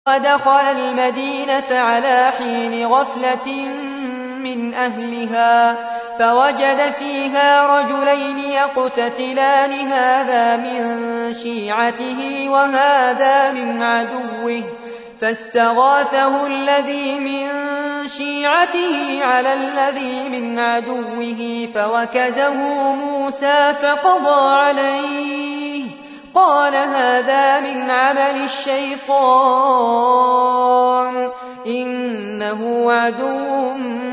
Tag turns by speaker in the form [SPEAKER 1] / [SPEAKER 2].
[SPEAKER 1] وَدَخَلَ الْمَدِينَةَ عَلَىٰ حِينِ غَفْلَةٍ مِّنْ أَهْلِهَا فَوَجَدَ فِيهَا رَجُلَيْنِ يَقْتَتِلَانِ هَٰذَا مِن شِيعَتِهِ وَهَٰذَا مِنْ عَدُوِّهِ فَاسْتَغَاثَهُ الَّذِي مِن شِيعَتِهِ عَلَى الَّذِي مِنْ عَدُوِّهِ فَوَكَزَهُ مُوسَىٰ فَقَضَىٰ عَلَيْهِ قَالَ هَٰذَا مِنْ عَمَلِ الشَّيْطَانِ ۖ إِنَّهُ عَدُوٌّ